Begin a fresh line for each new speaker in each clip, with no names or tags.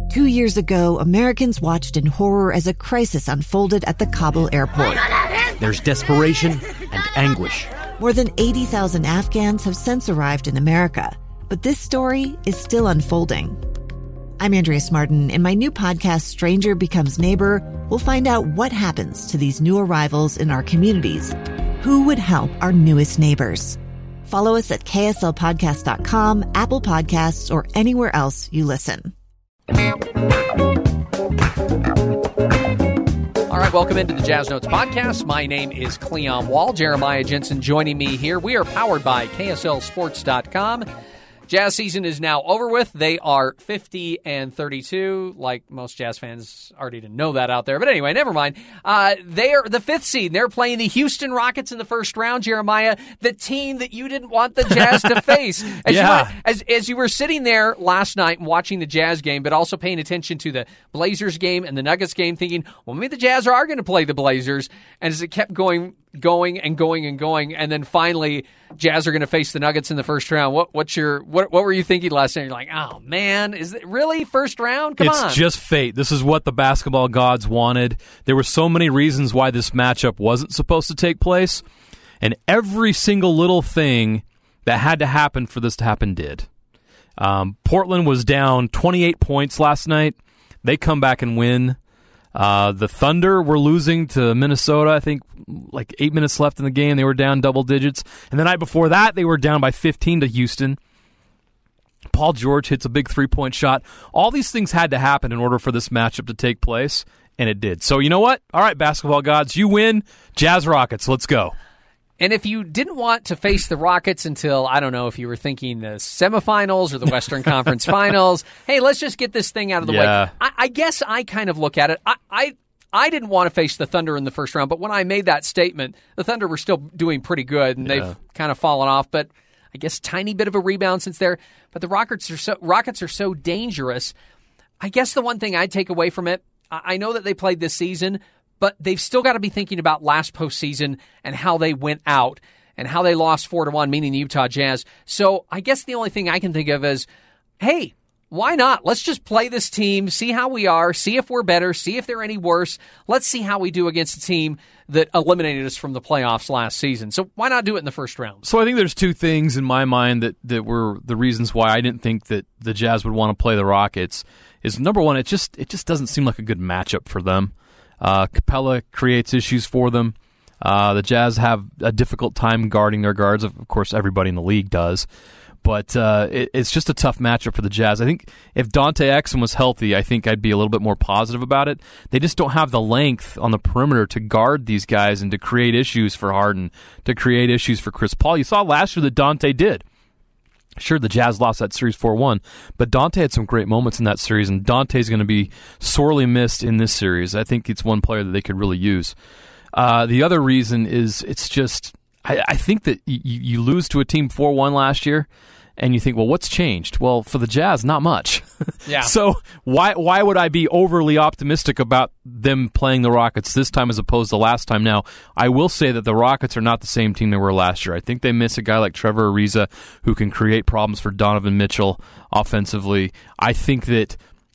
2 years ago, Americans watched in horror as a crisis unfolded at the Kabul airport.
There's desperation and anguish.
More than 80,000 Afghans have since arrived in America, but this story is still unfolding. I'm Andrea Martin. In my new podcast, Stranger Becomes Neighbor, we'll find out what happens to these new arrivals in our communities. Who would help our newest neighbors? Follow us at kslpodcast.com, Apple Podcasts, or anywhere else you listen.
All right, welcome into the Jazz Notes podcast. My name is Cleon Wall. Jeremiah Jensen joining me here. We are powered by KSLSports.com. Jazz season is now over with. They are 50-32. Like most Jazz fans already didn't know that out there. But anyway, never mind. They are the 5th seed. They're playing the Houston Rockets in the first round, Jeremiah, the team that you didn't want the Jazz to face. As you were sitting there last night and watching the Jazz game, but also paying attention to the Blazers game and the Nuggets game, thinking, well, maybe the Jazz are going to play the Blazers. And as it kept going, and then finally Jazz are going to face the Nuggets in the first round. What were you thinking last night? You're like, oh man, is it really first round? Come on.
It's just fate. This is what the basketball gods wanted. There were so many reasons why this matchup wasn't supposed to take place, and every single little thing that had to happen for this to happen did. Portland was down 28 points last night. They come back and win. The Thunder were losing to Minnesota, I think, like 8 minutes left in the game. They were down double digits. And the night before that, they were down by 15 to Houston. Paul George hits a big three-point shot. All these things had to happen in order for this matchup to take place, and it did. So you know what? All right, basketball gods, you win. Jazz Rockets, let's go.
And if you didn't want to face the Rockets until, I don't know if you were thinking the semifinals or the Western Conference Finals, hey, let's just get this thing out of the way. I guess I kind of look at it. I didn't want to face the Thunder in the first round, but when I made that statement, the Thunder were still doing pretty good, and they've kind of fallen off. But I guess tiny bit of a rebound since there. But the Rockets are so dangerous. I guess the one thing I'd take away from it, I know that they played this season, but they've still got to be thinking about last postseason and how they went out and how they lost 4-1, meaning the Utah Jazz. So I guess the only thing I can think of is, hey, why not? Let's just play this team, see how we are, see if we're better, see if they're any worse. Let's see how we do against a team that eliminated us from the playoffs last season. So why not do it in the first round?
So I think there's two things in my mind that were the reasons why I didn't think that the Jazz would want to play the Rockets. Is number one, it just doesn't seem like a good matchup for them. Capella creates issues for them. The Jazz have a difficult time guarding their guards. Of course, everybody in the league does. But it's just a tough matchup for the Jazz. I think if Dante Exum was healthy, I think I'd be a little bit more positive about it. They just don't have the length on the perimeter to guard these guys and to create issues for Harden, to create issues for Chris Paul. You saw last year that Dante did. Sure, the Jazz lost that series 4-1, but Dante had some great moments in that series, and Dante's going to be sorely missed in this series. I think it's one player that they could really use. The other reason is it's just I think that you lose to a team 4-1 last year, and you think, well, what's changed? Well, for the Jazz, not much.
Yeah.
So why would I be overly optimistic about them playing the Rockets this time as opposed to last time? Now, I will say that the Rockets are not the same team they were last year. I think they miss a guy like Trevor Ariza who can create problems for Donovan Mitchell offensively. I think that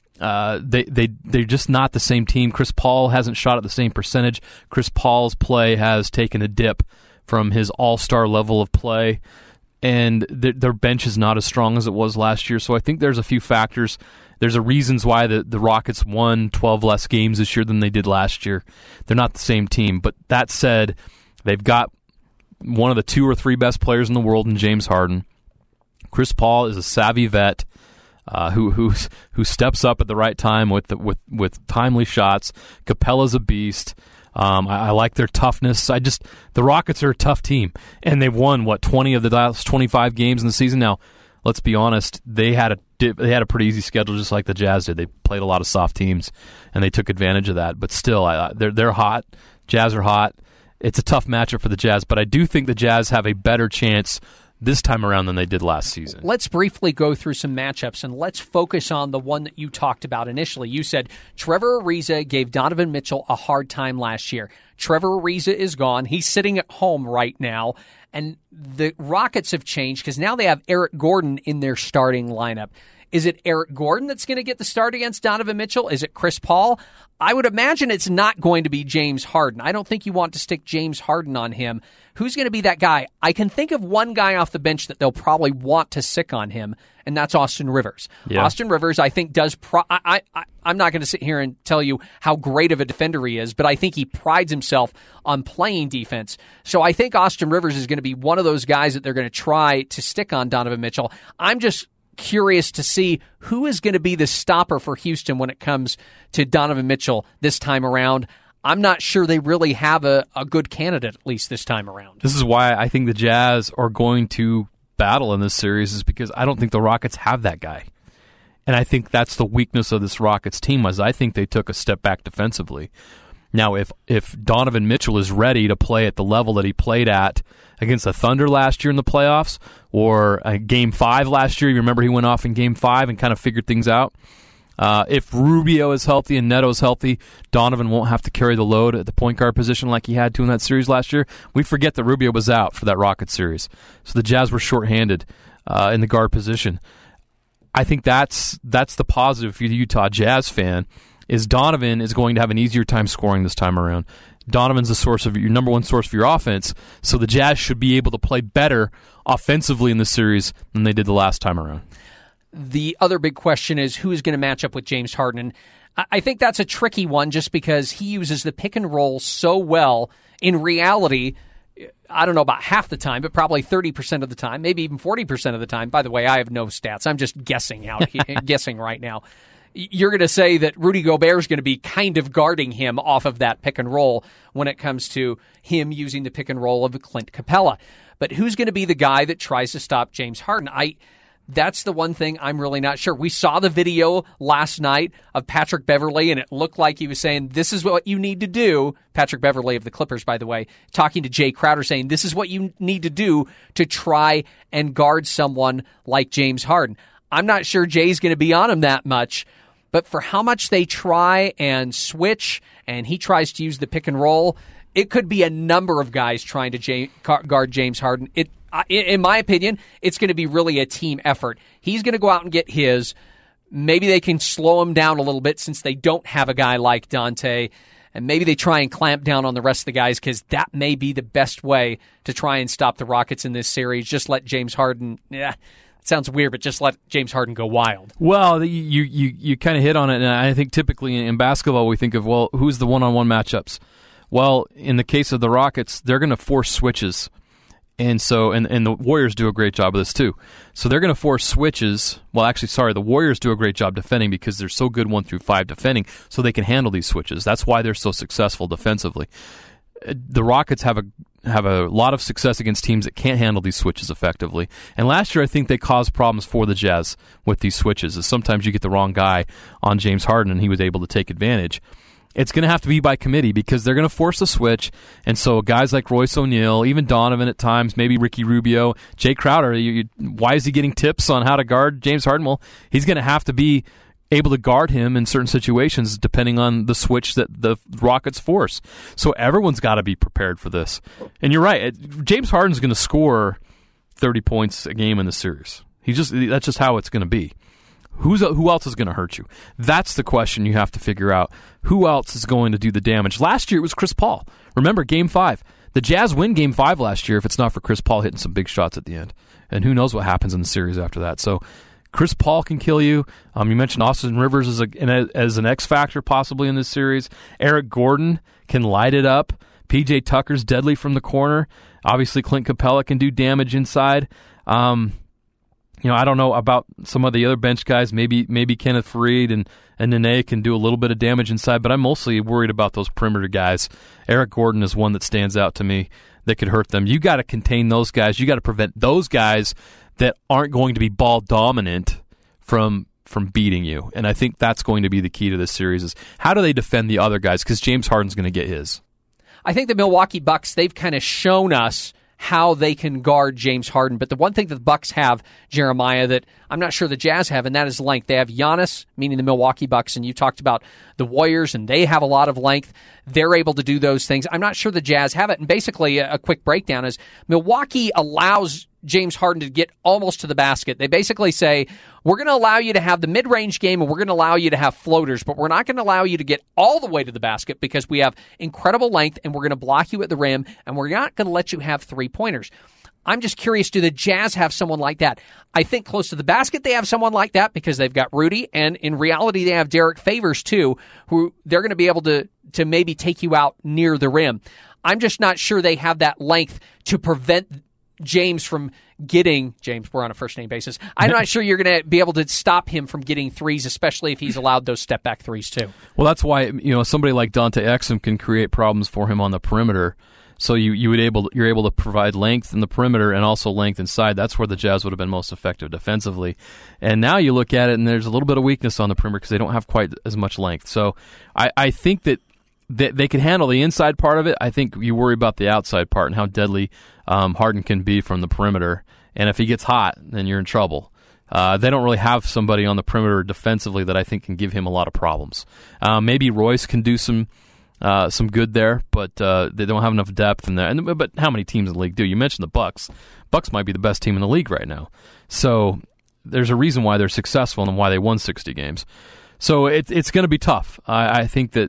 they're just not the same team. Chris Paul hasn't shot at the same percentage. Chris Paul's play has taken a dip from his all-star level of play, and their bench is not as strong as it was last year. So I think there's a few factors. There's a reasons why the Rockets won 12 less games this year than they did last year. They're not the same team. But that said, they've got one of the 2 or 3 best players in the world in James Harden. Chris Paul is a savvy vet who steps up at the right time with timely shots. Capella's a beast. I like their toughness. The Rockets are a tough team, and they've won 20 of the last 25 games in the season. Now, let's be honest, they had a pretty easy schedule, just like the Jazz did. They played a lot of soft teams, and they took advantage of that. But still, they're hot. Jazz are hot. It's a tough matchup for the Jazz, but I do think the Jazz have a better chance this time around than they did last season.
Let's briefly go through some matchups, and let's focus on the one that you talked about initially. You said Trevor Ariza gave Donovan Mitchell a hard time last year. Trevor Ariza is gone. He's sitting at home right now, and the Rockets have changed because now they have Eric Gordon in their starting lineup. Is it Eric Gordon that's going to get the start against Donovan Mitchell? Is it Chris Paul? I would imagine it's not going to be James Harden. I don't think you want to stick James Harden on him. Who's going to be that guy? I can think of one guy off the bench that they'll probably want to stick on him, and that's Austin Rivers.
Yeah.
Austin Rivers, I think, does... I'm not going to sit here and tell you how great of a defender he is, but I think he prides himself on playing defense. So I think Austin Rivers is going to be one of those guys that they're going to try to stick on Donovan Mitchell. I'm just curious to see who is going to be the stopper for Houston when it comes to Donovan Mitchell this time around. I'm not sure they really have a good candidate, at least this time around.
This is why I think the Jazz are going to battle in this series, is because I don't think the Rockets have that guy. And I think that's the weakness of this Rockets team, was I think they took a step back defensively. Now, if Donovan Mitchell is ready to play at the level that he played at against the Thunder last year in the playoffs, or Game 5 last year, you remember he went off in Game 5 and kind of figured things out. If Rubio is healthy and Neto's healthy, Donovan won't have to carry the load at the point guard position like he had to in that series last year. We forget that Rubio was out for that Rockets series. So the Jazz were shorthanded in the guard position. I think that's the positive if you're the Utah Jazz fan, is Donovan is going to have an easier time scoring this time around. Donovan's the source of your number one source for your offense, so the Jazz should be able to play better offensively in this series than they did the last time around.
The other big question is who is going to match up with James Harden. And I think that's a tricky one just because he uses the pick and roll so well. In reality, I don't know about half the time, but probably 30% of the time, maybe even 40% of the time. By the way, I have no stats. I'm just guessing guessing right now. You're going to say that Rudy Gobert is going to be kind of guarding him off of that pick and roll when it comes to him using the pick and roll of Clint Capella. But who's going to be the guy that tries to stop James Harden? That's the one thing I'm really not sure. We saw the video last night of Patrick Beverley, and it looked like he was saying, this is what you need to do. Patrick Beverley of the Clippers, by the way, talking to Jay Crowder, saying, this is what you need to do to try and guard someone like James Harden. I'm not sure Jay's going to be on him that much, but for how much they try and switch, and he tries to use the pick and roll, it could be a number of guys trying to guard James Harden. In my opinion, it's going to be really a team effort. He's going to go out and get his. Maybe they can slow him down a little bit since they don't have a guy like Dante. And maybe they try and clamp down on the rest of the guys because that may be the best way to try and stop the Rockets in this series. Just let James Harden, it sounds weird, but just let James Harden go wild.
Well, you kind of hit on it, and I think typically in basketball we think of, well, who's the one-on-one matchups? Well, in the case of the Rockets, they're going to force switches. And so, and the Warriors do a great job of this too. So they're going to force switches. Well, actually, sorry, the Warriors do a great job defending because they're so good 1 through 5 defending, so they can handle these switches. That's why they're so successful defensively. The Rockets have a lot of success against teams that can't handle these switches effectively. And last year, I think they caused problems for the Jazz with these switches. Is sometimes you get the wrong guy on James Harden, and he was able to take advantage. It's going to have to be by committee because they're going to force a switch. And so guys like Royce O'Neal, even Donovan at times, maybe Ricky Rubio, Jay Crowder, why is he getting tips on how to guard James Harden? Well, he's going to have to be able to guard him in certain situations depending on the switch that the Rockets force. So everyone's got to be prepared for this. And you're right, James Harden's going to score 30 points a game in the series. That's just how it's going to be. Who else is going to hurt you? That's the question you have to figure out. Who else is going to do the damage? Last year it was Chris Paul. Remember, Game 5. The Jazz win Game 5 last year if it's not for Chris Paul hitting some big shots at the end. And who knows what happens in the series after that. So Chris Paul can kill you. You mentioned Austin Rivers as an X factor possibly in this series. Eric Gordon can light it up. P.J. Tucker's deadly from the corner. Obviously, Clint Capella can do damage inside. I don't know about some of the other bench guys. Maybe Kenneth Faried and Nene can do a little bit of damage inside, but I'm mostly worried about those perimeter guys. Eric Gordon is one that stands out to me that could hurt them. You got to contain those guys. You got to prevent those guys that aren't going to be ball dominant from beating you. And I think that's going to be the key to this series is how do they defend the other guys? Because James Harden's going to get his.
I think the Milwaukee Bucks, they've kind of shown us how they can guard James Harden. But the one thing that the Bucks have, Jeremiah, that I'm not sure the Jazz have, and that is length. They have Giannis, meaning the Milwaukee Bucks, and you talked about the Warriors, and they have a lot of length. They're able to do those things. I'm not sure the Jazz have it. And basically, a quick breakdown is Milwaukee allows James Harden to get almost to the basket. They basically say, we're going to allow you to have the mid-range game and we're going to allow you to have floaters, but we're not going to allow you to get all the way to the basket because we have incredible length and we're going to block you at the rim and we're not going to let you have three-pointers. I'm just curious, do the Jazz have someone like that? I think close to the basket they have someone like that because they've got Rudy, and in reality they have Derek Favors too, who they're going to be able to maybe take you out near the rim. I'm just not sure they have that length to prevent James from getting, James, we're on a first-name basis. I'm not sure you're going to be able to stop him from getting threes, especially if he's allowed those step-back threes too.
Well, that's why somebody like Dante Exum can create problems for him on the perimeter. So you're able to provide length in the perimeter and also length inside. That's where the Jazz would have been most effective defensively. And now you look at it, and there's a little bit of weakness on the perimeter because they don't have quite as much length. So I think that they can handle the inside part of it. I think you worry about the outside part and how deadly Harden can be from the perimeter. And if he gets hot, then you're in trouble. They don't really have somebody on the perimeter defensively that I think can give him a lot of problems. Maybe Royce can do some good there, but they don't have enough depth in there. But how many teams in the league do? You mentioned the Bucks. Bucks might be the best team in the league right now. So there's a reason why they're successful and why they won 60 games. So it's going to be tough. I think that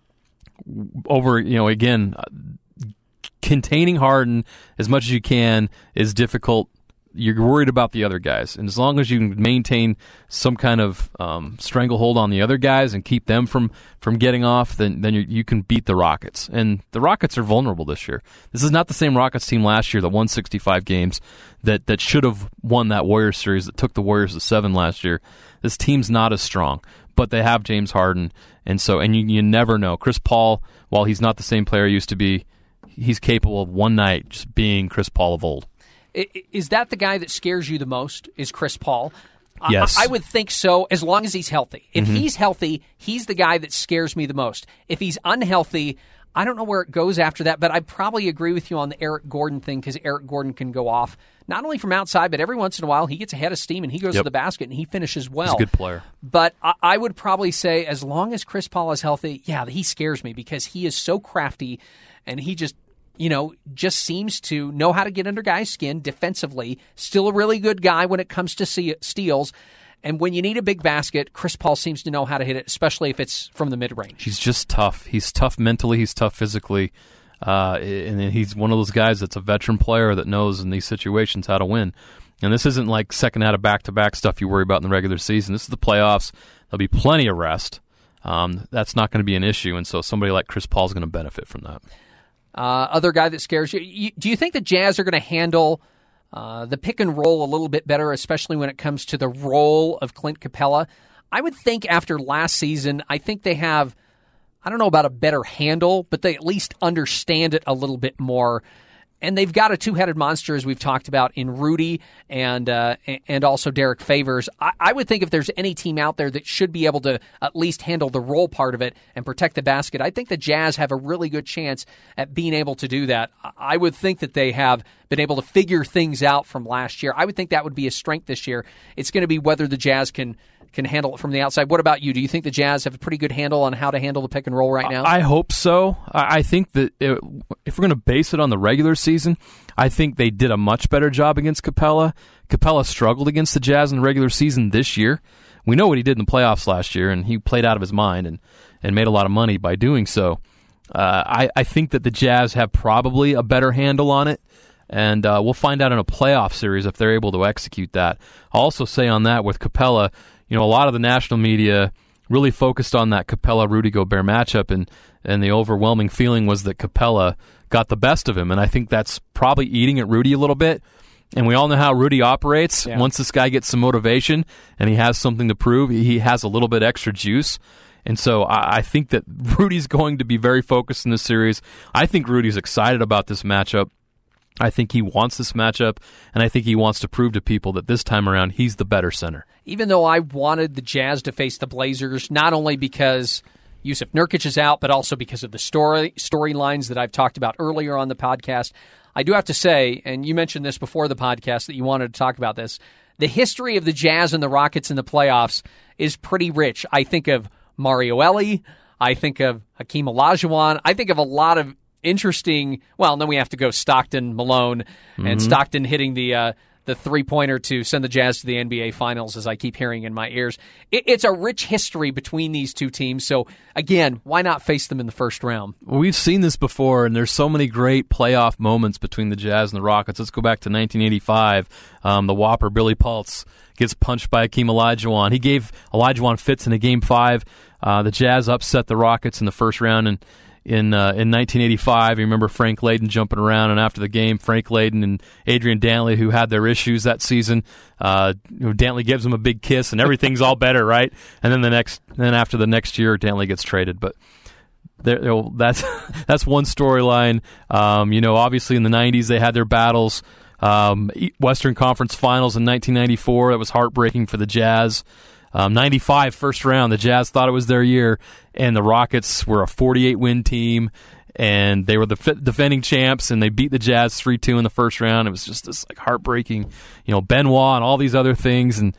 containing Harden as much as you can is difficult. You're worried about the other guys, and as long as you can maintain some kind of stranglehold on the other guys and keep them from getting off, then you can beat the Rockets. And the Rockets are vulnerable this year. This is not the same Rockets team last year that won 65 games that should have won that Warriors series that took the Warriors to 7 last year. This team's not as strong, but they have James Harden, and you never know. Chris Paul, while he's not the same player he used to be, he's capable of one night just being Chris Paul of old.
Is that the guy that scares you the most, is Chris Paul?
Yes.
I would think so, as long as he's healthy. If he's healthy, he's the guy that scares me the most. If he's unhealthy, I don't know where it goes after that, but I probably agree with you on the Eric Gordon thing because Eric Gordon can go off, not only from outside, but every once in a while he gets a head of steam and he goes to the basket and he finishes well.
He's a good player.
But I would probably say as long as Chris Paul is healthy, yeah, he scares me because he is so crafty and he just seems to know how to get under guys' skin defensively. Still a really good guy when it comes to steals. And when you need a big basket, Chris Paul seems to know how to hit it, especially if it's from the mid-range.
He's just tough. He's tough mentally. He's tough physically. And he's one of those guys that's a veteran player that knows in these situations how to win. And this isn't like second out of back-to-back stuff you worry about in the regular season. This is the playoffs. There'll be plenty of rest. That's not going to be an issue. And so somebody like Chris Paul is going to benefit from that.
Other guy that scares you. Do you think the Jazz are going to handle the pick and roll a little bit better, especially when it comes to the role of Clint Capella? I would think after last season, I think they have, I don't know about a better handle, but they at least understand it a little bit more. And they've got a two-headed monster, as we've talked about, in Rudy and also Derek Favors. I would think if there's any team out there that should be able to at least handle the roll part of it and protect the basket, I think the Jazz have a really good chance at being able to do that. I would think that they have been able to figure things out from last year. I would think that would be a strength this year. It's going to be whether the Jazz can handle it from the outside. What about you? Do you think the Jazz have a pretty good handle on how to handle the pick and roll right now?
I hope so. I think that if we're going to base it on the regular season, I think they did a much better job against Capella. Capella struggled against the Jazz in the regular season this year. We know what he did in the playoffs last year, and he played out of his mind and made a lot of money by doing so. I think that the Jazz have probably a better handle on it, and we'll find out in a playoff series if they're able to execute that. I'll also say on that with Capella, a lot of the national media really focused on that Capella-Rudy Gobert matchup, and the overwhelming feeling was that Capella got the best of him, and I think that's probably eating at Rudy a little bit. And we all know how Rudy operates. Yeah. Once this guy gets some motivation and he has something to prove, he has a little bit extra juice. And so I think that Rudy's going to be very focused in this series. I think Rudy's excited about this matchup. I think he wants this matchup, and I think he wants to prove to people that this time around he's the better center.
Even though I wanted the Jazz to face the Blazers, not only because Yusuf Nurkic is out, but also because of the storylines that I've talked about earlier on the podcast, I do have to say, and you mentioned this before the podcast that you wanted to talk about this, the history of the Jazz and the Rockets in the playoffs is pretty rich. I think of Mario Elie. I think of Hakeem Olajuwon. I think of a lot of interesting, well, then we have to go Stockton, Malone, and Stockton hitting the three-pointer to send the Jazz to the NBA Finals, as I keep hearing in my ears. It's a rich history between these two teams. So, again, why not face them in the first round?
We've seen this before, and there's so many great playoff moments between the Jazz and the Rockets. Let's go back to 1985. The Whopper, Billy Pultz, gets punched by Hakeem Olajuwon. He gave Olajuwon fits in a Game 5. The Jazz upset the Rockets in the first round, and in 1985, you remember Frank Layden jumping around, and after the game, Frank Layden and Adrian Dantley, who had their issues that season, Dantley gives him a big kiss, and everything's all better, right? And then after the next year, Dantley gets traded. But that's one storyline. Obviously in the 90s they had their battles. Western Conference Finals in 1994, that was heartbreaking for the Jazz. 95 first round, the Jazz thought it was their year, and the Rockets were a 48-win team, and they were the defending champs, and they beat the Jazz 3-2 in the first round. It was just this heartbreaking, Benoit and all these other things, and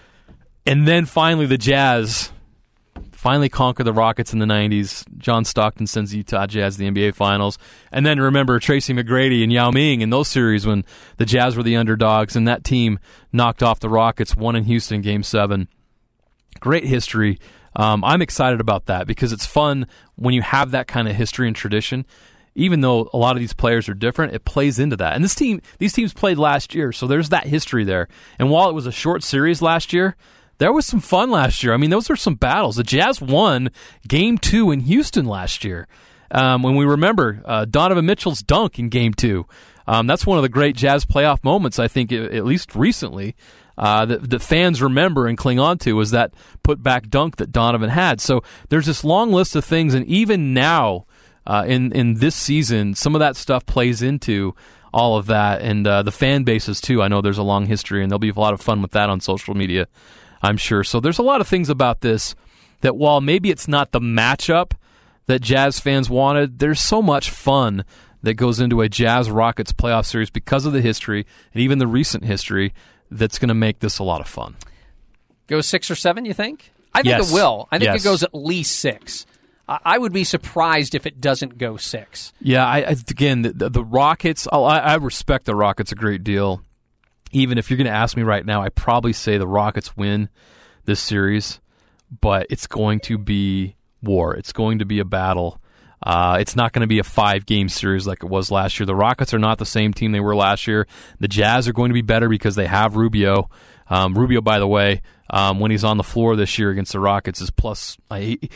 then finally the Jazz finally conquer the Rockets in the 90s. John Stockton sends the Utah Jazz to the NBA Finals. And then remember Tracy McGrady and Yao Ming in those series when the Jazz were the underdogs, and that team knocked off the Rockets, won in Houston Game 7. Great history. I'm excited about that because it's fun when you have that kind of history and tradition. Even though a lot of these players are different, it plays into that. And these teams played last year, so there's that history there. And while it was a short series last year, there was some fun last year. I mean, those were some battles. The Jazz won Game 2 in Houston last year. When we remember Donovan Mitchell's dunk in Game 2. That's one of the great Jazz playoff moments, I think, at least recently. That fans remember and cling on to was that put-back dunk that Donovan had. So there's this long list of things, and even now in this season, some of that stuff plays into all of that, and the fan bases too. I know there's a long history, and there'll be a lot of fun with that on social media, I'm sure. So there's a lot of things about this that while maybe it's not the matchup that Jazz fans wanted, there's so much fun that goes into a Jazz-Rockets playoff series because of the history and even the recent history that's going to make this a lot of fun.
Go 6 or 7, you think? I think it will. I think it goes at least 6. I would be surprised if it doesn't go 6.
Yeah, again, the Rockets, I respect the Rockets a great deal. Even if you're going to ask me right now, I probably say the Rockets win this series, but it's going to be war. It's going to be a battle. It's not going to be a 5-game series like it was last year. The Rockets are not the same team they were last year. The Jazz are going to be better because they have Rubio. Rubio, by the way, when he's on the floor this year against the Rockets, is plus. The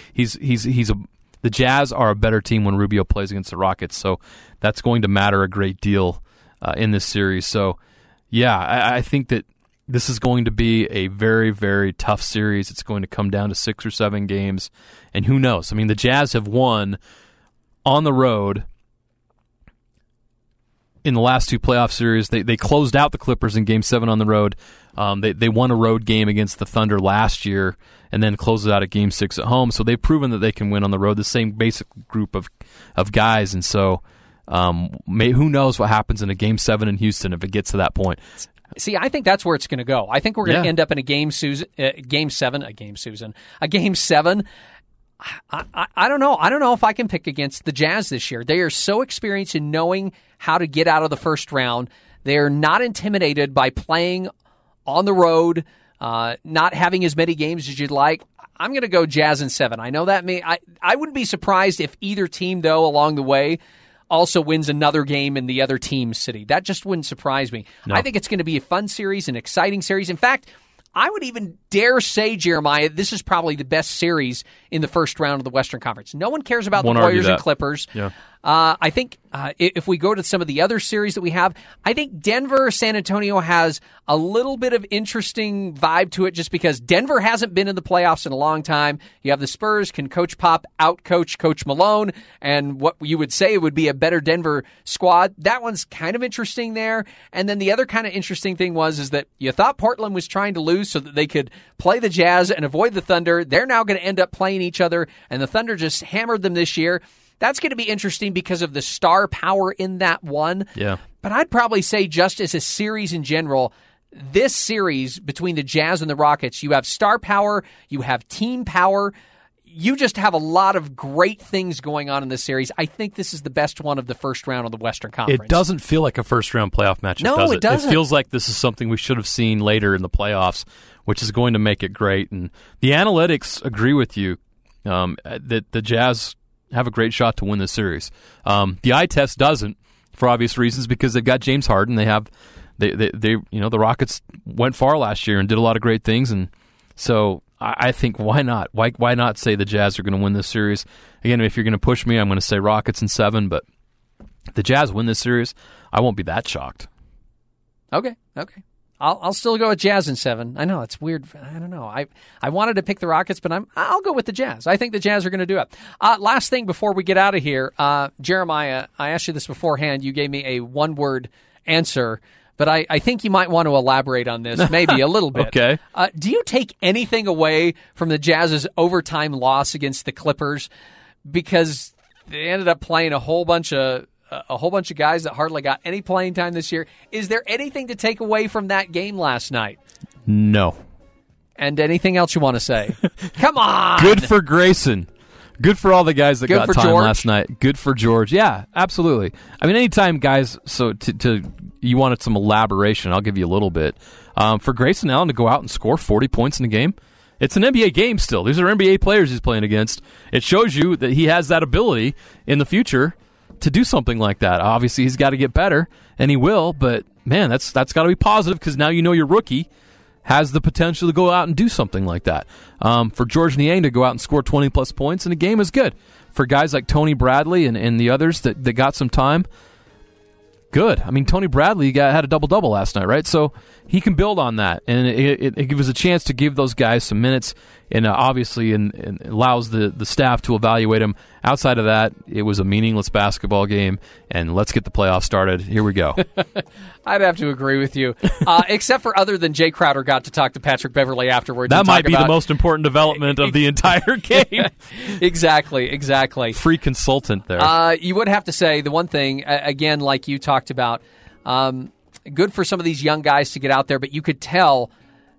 Jazz are a better team when Rubio plays against the Rockets, so that's going to matter a great deal in this series. So, yeah, I think that this is going to be a very, very tough series. It's going to come down to 6 or 7 games, and who knows? I mean, the Jazz have won on the road in the last 2 playoff series. They closed out the Clippers in Game 7 on the road. They won a road game against the Thunder last year and then closed it out at Game 6 at home. So they've proven that they can win on the road, the same basic group of guys. And so who knows what happens in a Game 7 in Houston if it gets to that point.
See, I think that's where it's going to go. I think we're going to end up in a Game 7. I don't know. I don't know if I can pick against the Jazz this year. They are so experienced in knowing how to get out of the first round. They are not intimidated by playing on the road, not having as many games as you'd like. I'm going to go Jazz in 7. I know that I wouldn't be surprised if either team, though, along the way also wins another game in the other team's city. That just wouldn't surprise me. No. I think it's going to be a fun series, an exciting series. In fact, I would even dare say, Jeremiah, this is probably the best series in the first round of the Western Conference. No one cares about the Warriors and Clippers.
Yeah.
I think if we go to some of the other series that we have, I think Denver, San Antonio has a little bit of interesting vibe to it just because Denver hasn't been in the playoffs in a long time. You have the Spurs. Can Coach Pop out-coach Coach Malone? And what you would say would be a better Denver squad. That one's kind of interesting there. And then the other kind of interesting thing is that you thought Portland was trying to lose so that they could play the Jazz and avoid the Thunder. They're now going to end up playing each other, and the Thunder just hammered them this year. That's going to be interesting because of the star power in that one.
Yeah.
But I'd probably say just as a series in general, this series between the Jazz and the Rockets, you have star power, you have team power. You just have a lot of great things going on in this series. I think this is the best one of the first round of the Western Conference.
It doesn't feel like a first-round playoff matchup,
no,
does it?
It doesn't.
It feels like this is something we should have seen later in the playoffs, which is going to make it great. And the analytics agree with you that the Jazz have a great shot to win this series. The eye test doesn't, for obvious reasons, because they've got James Harden. The Rockets went far last year and did a lot of great things, and so I think why not? Why not say the Jazz are going to win this series? Again, if you're going to push me, I'm going to say Rockets in 7, but if the Jazz win this series, I won't be that shocked.
Okay. I'll still go with Jazz in 7. I know, it's weird. I don't know. I wanted to pick the Rockets, but I'll go with the Jazz. I think the Jazz are going to do it. Last thing before we get out of here, Jeremiah, I asked you this beforehand. You gave me a one-word answer, but I think you might want to elaborate on this, maybe a little bit.
Okay.
Do you take anything away from the Jazz's overtime loss against the Clippers? Because they ended up playing a whole bunch of guys that hardly got any playing time this year. Is there anything to take away from that game last night?
No.
And anything else you want to say? Come on!
Good for Grayson. Good for all the guys that got time
George.
Last night. Good for George. Yeah, absolutely. I mean, anytime guys, so you wanted some elaboration, I'll give you a little bit. For Grayson Allen to go out and score 40 points in a game, it's an NBA game still. These are NBA players he's playing against. It shows you that he has that ability in the future to do something like that. Obviously, he's got to get better, and he will, but man, that's got to be positive because now you know your rookie has the potential to go out and do something like that. For George Niang to go out and score 20-plus points in a game is good. For guys like Tony Bradley and the others that got some time, good. I mean, Tony Bradley had a double-double last night, right? So he can build on that, and it gives a chance to give those guys some minutes, and obviously and allows the staff to evaluate them. Outside of that, it was a meaningless basketball game, and let's get the playoffs started. Here we go.
I'd have to agree with you, except for other than Jay Crowder got to talk to Patrick Beverley afterwards.
That might be the most important development of the entire game.
Exactly.
Free consultant there.
You would have to say the one thing, again, like you talked about, good for some of these young guys to get out there, but you could tell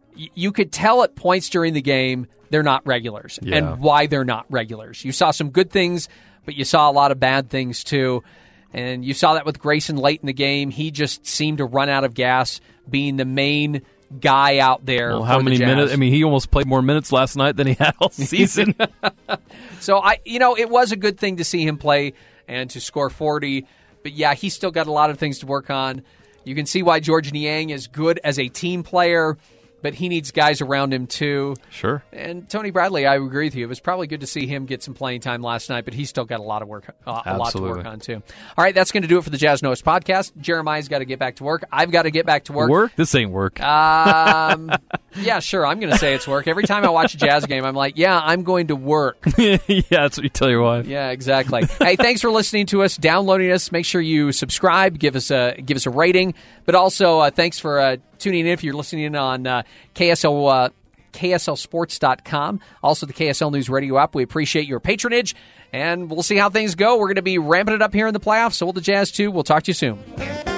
at points during the game they're not regulars, and why they're not regulars. You saw some good things, but you saw a lot of bad things too. And you saw that with Grayson late in the game. He just seemed to run out of gas being the main guy out there.
Well, how many minutes? I mean, he almost played more minutes last night than he had all season.
So, it was a good thing to see him play and to score 40. But, yeah, he's still got a lot of things to work on. You can see why George Niang is good as a team player, but he needs guys around him too.
Sure.
And Tony Bradley, I agree with you. It was probably good to see him get some playing time last night, but he's still got a lot to work on too. All right, that's going to do it for the Jazz Notice podcast. Jeremiah's got to get back to work. I've got to get back to work.
Work? This ain't work.
Yeah, sure. I'm going to say it's work. Every time I watch a Jazz game, I'm like, yeah, I'm going to work.
Yeah, that's what you tell your wife.
Yeah, exactly. Hey, thanks for listening to us, downloading us. Make sure you subscribe, give us a rating, but also thanks for tuning in if you're listening in on KSLSports.com, also the KSL News Radio app. We appreciate your patronage, and we'll see how things go. We're going to be ramping it up here in the playoffs, so will the Jazz too. We'll talk to you soon.